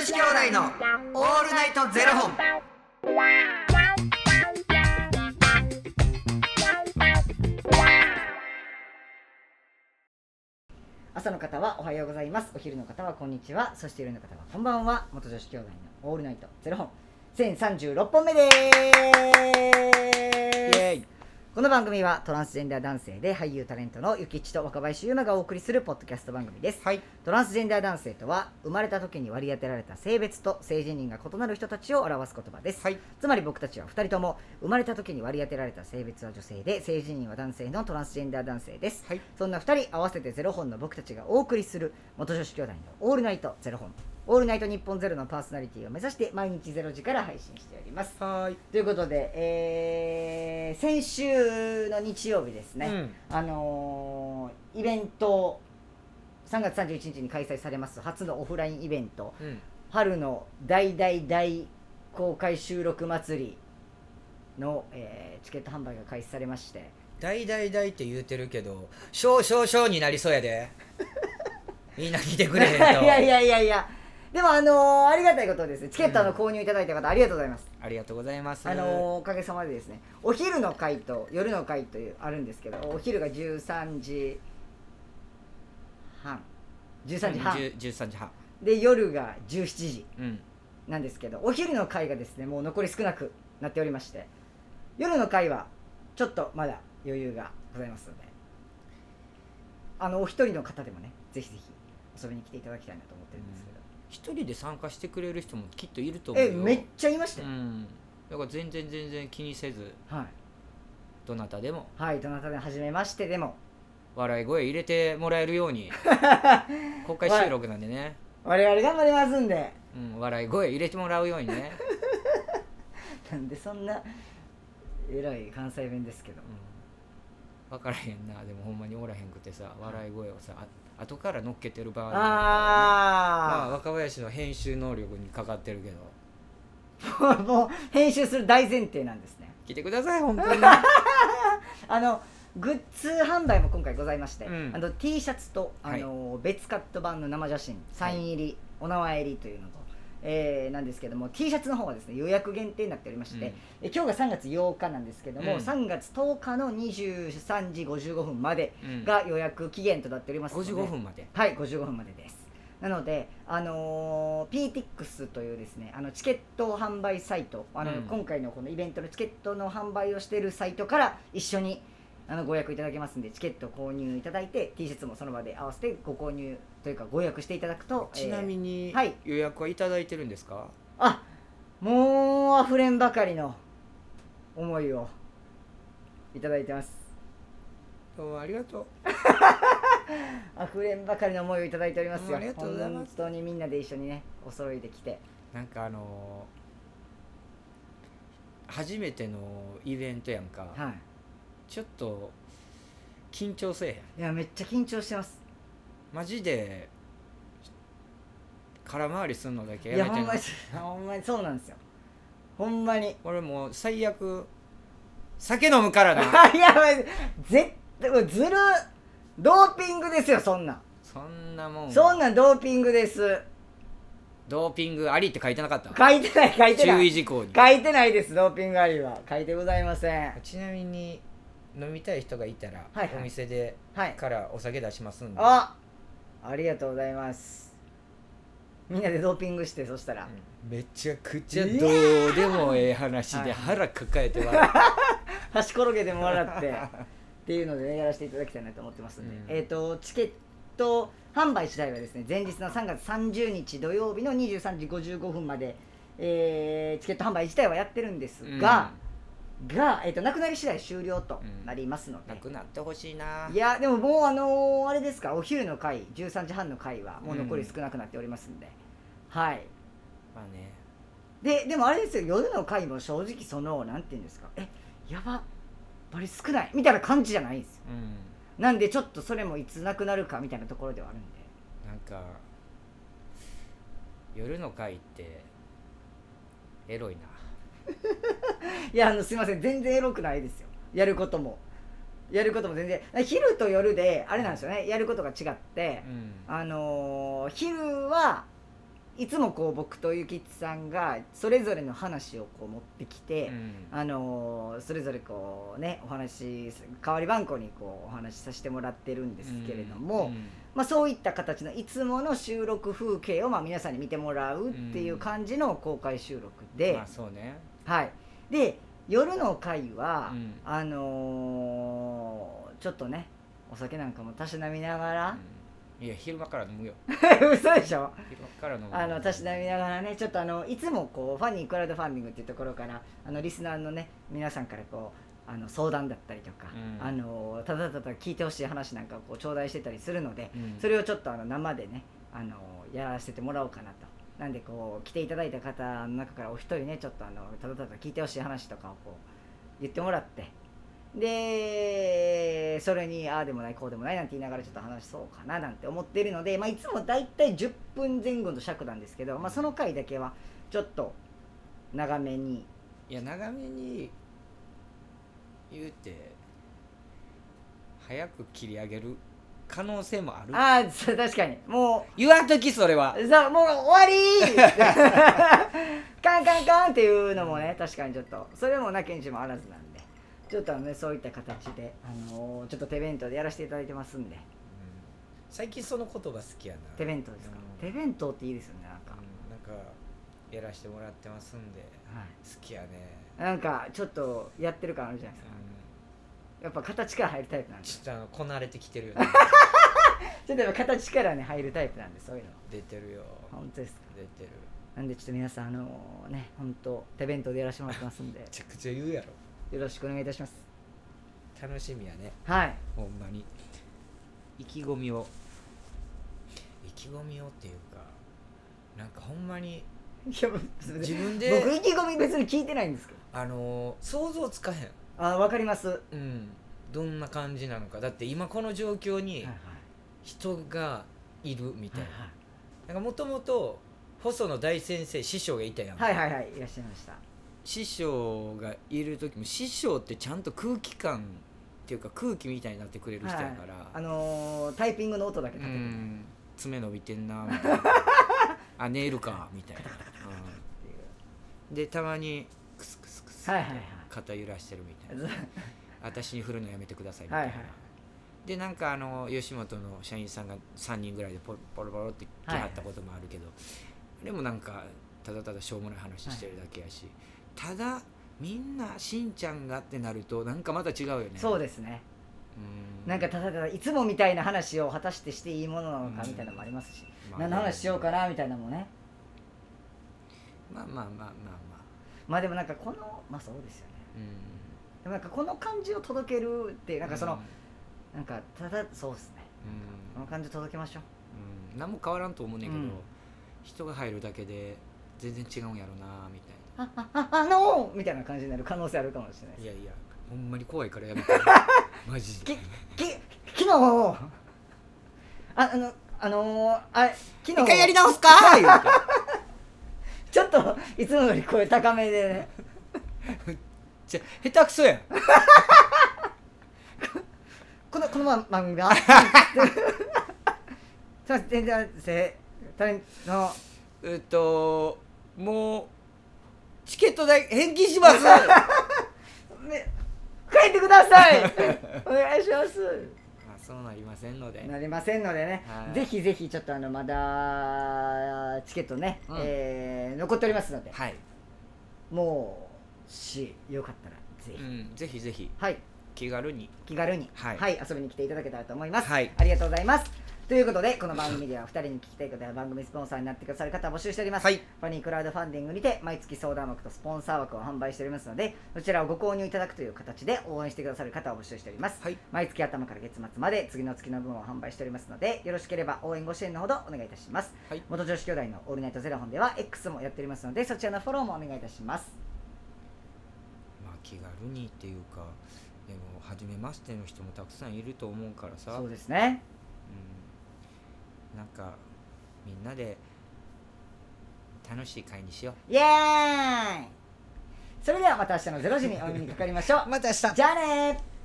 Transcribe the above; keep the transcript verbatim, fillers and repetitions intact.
子兄弟のオールナイトゼロ本。 朝の方はおはようございます。お昼の方はこんにちは。そして夜の方はこんばんは。元女子兄弟のオールナイトゼロ本せんさんじゅうろっぽんめです。イエーイ。この番組はトランスジェンダー男性で俳優タレントのゆきちと若林優馬がお送りするポッドキャスト番組です、はい、トランスジェンダー男性とは生まれた時に割り当てられた性別と性自認が異なる人たちを表す言葉です、はい、つまり僕たちはふたりとも生まれた時に割り当てられた性別は女性で性自認は男性のトランスジェンダー男性です、はい、そんなふたり合わせてゼロ本の僕たちがお送りする元女子兄弟のオールナイトゼロ本、オールナイト日本ゼロのパーソナリティを目指して毎日ゼロ時から配信しております。はいということで、えー、先週の日曜日ですね、うん、あのー、イベントさんがつさんじゅういちにちに開催されます初のオフラインイベント、うん、春の大大大公開収録祭りの、えー、チケット販売が開始されまして、 大大大って言うてるけど少々少になりそうやでみんな来てくれへんといやいやいやいや、でもあのー、ありがたいことですね。チケットの購入いただいた方、うん、ありがとうございます。 ありがとうございます。 あのー、おかげさまでですね、お昼の会と夜の会というあるんですけど、お昼がじゅうさんじはんじゅうさんじはんじゅうさんじはんで夜がじゅうしちじなんですけど、うん、お昼の会がですねもう残り少なくなっておりまして、夜の会はちょっとまだ余裕がございますので、あのお一人の方でもねぜひぜひ遊びに来ていただきたいなと思ってるんですけど、うん、 一人で参加してくれる人もきっといると思うよ。 えめっちゃいましたよ、うん、 だから全然全然気にせず、はい、どなたでもはいどなたでも初めましてでも笑い声入れてもらえるように公開収録なんでね我々頑張りますんで、 うん、笑い声入れてもらうようにねなんでそんなえらい関西弁ですけど、 うん、分からへんな。でもほんまにおらへんくてさ、笑い声をさ後から乗っけてる場合、 あ、 まあ若林の編集能力にかかってるけどもう編集する大前提なんですね。 来てください本当にあのグッズ販売も今回ございまして、うん、あの T シャツとあの、はい、別カット版の生写真サイン入り、はい、お名前入りというのと、えー、なんですけども T シャツの方はですね予約限定になっておりまして、うん、え今日がさんがつようかなんですけども、うん、さんがつとおかのにじゅうさんじごじゅうごふんまでが予約期限となっておりますので、 ごじゅうごふんまで、 はいごじゅうごふんまでです。なので、あのー、ピーティックス というですねあのチケット販売サイト、あの、うん、今回のこのイベントのチケットの販売をしているサイトから一緒にあのご予約いただけますんで、チケット購入いただいて T シャツもその場で合わせてご購入というかご予約していただくと、 ちなみに、えーはい、予約はいただいてるんですか？ あ、もう溢れんばかりの思いをいただいてます。 どうもありがとう溢れんばかりの思いをいただいておりますよ。 ありがとうございます。 本当にみんなで一緒にねお揃いで来て、 なんかあのー、初めてのイベントやんか、はい、ちょっと緊張せえへん？いやめっちゃ緊張してます。 マジで空回りすんのだけやめてな。いやほんまにほんまにそうなんですよ。ほんまに俺もう最悪酒飲むからないや絶対ずるドーピングですよ。そんなそんなもんそんなんドーピングです。 ドーピングありって書いてなかった？ 書いてない書いてない、 注意事項に書いてないです。ドーピングありは書いてございません。 ちなみに飲みたい人がいたら、はいはい、お店で、 はい、 からお酒出しますんで。 あありがとうございます。みんなでドーピングして、そしたら、 うん、めちゃくちゃどうでもええ話で腹抱えて笑って端転げでも笑ってっていうので、ね、やらせていただきたいなと思ってますんで、うん、えーとチケット販売次第はですね前日のさんがつさんじゅうにち土曜日のにじゅうさんじごじゅうごふんまで、えー、チケット販売自体はやってるんですが、うん、が、えーとなくなり次第終了となりますので、 うん、なくなってほしいな。 いやでももうあのー、あれですか、お昼の回じゅうさんじはんの回はもう残り少なくなっておりますんで、うん、はい。 まあね。 ででもあれですよ、夜の回も正直そのなんていうんですか、えやばバリ少ないみたいな感じじゃないんですよ、うん、なんでちょっとそれもいつなくなるかみたいなところではあるんで、 なんか夜の回ってエロいな。 いやあのすいません、全然エロくないですよ。やることもやることも全然昼と夜であれなんですよね、やることが違って、うん、あのー、昼はいつもこう僕とゆきちさんがそれぞれの話をこう持ってきて、うん、あのー、それぞれこうねお話代わり番号にこうお話しさせてもらってるんですけれども、うんうん、まあ、そういった形のいつもの収録風景をまあ皆さんに見てもらうっていう感じの公開収録で、 まあそうね、 はい、で夜の回は、うん、あのー、ちょっとねお酒なんかもたしなみながら、 うん、いや昼間から飲むよ嘘でしょ。 昼間から飲む、 あのたしなみながらね、ちょっとあのいつもこうファニークラウドファンディングっていうところからあのリスナーのね皆さんからこうあの相談だったりとか、うん、あのただただ聞いてほしい話なんかをこう頂戴してたりするので、うん、それをちょっとあの生でねあのやらせてもらおうかなと。なんでこう来ていただいた方の中からお一人ねちょっとあのただただ聞いてほしい話とかをこう言ってもらって、でそれにああでもないこうでもないなんて言いながらちょっと話そうかななんて思っているので、まあ、いつもだいたいじゅっぷんぜん後の尺なんですけど、まあ、その回だけはちょっと長めに。 いや長めに言うて早く切り上げる可能性もある。 ああ確かにもう言わんときそれはさもう終わりカンカンカンっていうのもね確かにちょっとそれもなきにしもあらずなんで、ちょっとねそういった形で、あのー、ちょっと手弁当でやらせていただいてますんで、うん、 最近その言葉好きやな。 手弁当ですか、うん、手弁当っていいですよね。なんか、 うん、なんかやらせてもらってますんで、はい、好きやね。 なんかちょっとやってる感あるじゃないですか、うん、やっぱ形から入るタイプなんで。 ちょっとあのこなれてきてるよねちょっとやっぱ形からね入るタイプなんで、そういうの出てるよ。 本当ですか。 出てる。 なんでちょっと皆さんあのー、ね本当手弁当でやらせてもらってますんでめちゃくちゃ言うやろ。 よろしくお願いいたします。 楽しみやね。 はい、 ほんまに意気込みを意気込みをっていうかなんかほんまにいや自分で僕意気込み別に聞いてないんですけど、 あのー、想像つかへん。 あ、わかります、 うん、どんな感じなのか。だって今この状況に人がいるみたいな、はいはい、なんかもともと細野大先生師匠がいたやん。 はいはいはい、いらっしゃいました。 師匠がいる時も師匠ってちゃんと空気感っていうか空気みたいになってくれる人やから、はい、 あのー、タイピングの音だけ立てて、うん、 爪伸びてんなみたいなあネイルかみたいなうん、でたまにクスクスクス、はいはいはい、肩揺らしてるみたいな私に振るのやめてくださいみたいな、はいはい、でなんかあの吉本の社員さんがさんにんぐらいでポロポロポロって来はったこともあるけど、はいはい、でもなんかただただしょうもない話してるだけやし、はい、ただみんなしんちゃんがってなるとなんかまた違うよね。 そうですね。うん、なんかただただいつもみたいな話を果たしてしていいものなのかみたいなのもありますし、まあ、何の話しようかなみたいなのもね。 まあまあまあまあまあまあでもなんかこのまあそうですよね。うん、でもなんかこの感じを届けるってなんかその、うん、なんかただそうですね、うん、この感じを届けましょう、 うん、何も変わらんと思うねんけど、うん、人が入るだけで全然違うんやろなみたいな。 ああああのー、みたいな感じになる可能性あるかもしれないです。 いやいやほんまに怖いからやめてマジできき昨日ああのあのー、あ昨日一回やり直すかー言うてちょっといつもより声高めでねじゃ下手くそやんこのこの番組がすいません全然せタレントのえっともうチケット代返金しますね、帰ってくださいお願いします。 まあそうなりませんのでなりませんのでね、ぜひぜひちょっとあのまだチケットね、うん、えー、残っておりますので、はい、もうしよかったらぜひ、うん、ぜひぜひ、はい、気軽に気軽に、はいはい、遊びに来ていただけたらと思います、はい、ありがとうございます。ということでこの番組ではふたりに聞きたいことや番組スポンサーになってくださる方を募集しております、はい、ファニークラウドファンディングにて毎月相談枠とスポンサー枠を販売しておりますので、そちらをご購入いただくという形で応援してくださる方を募集しております、はい、毎月頭から月末まで次の月の分を販売しておりますので、よろしければ応援ご支援のほどお願いいたします、はい、元女子兄弟のオールナイトゼロ本では X もやっておりますので、そちらのフォローもお願いいたします。 まあ気軽にっていうかでも初めましての人もたくさんいると思うからさ。 そうですね、 なんかみんなで楽しい会にしよう。イエーイ。それではまた明日のゼロ時にお目にかかりましょうまた明日。 じゃあねー。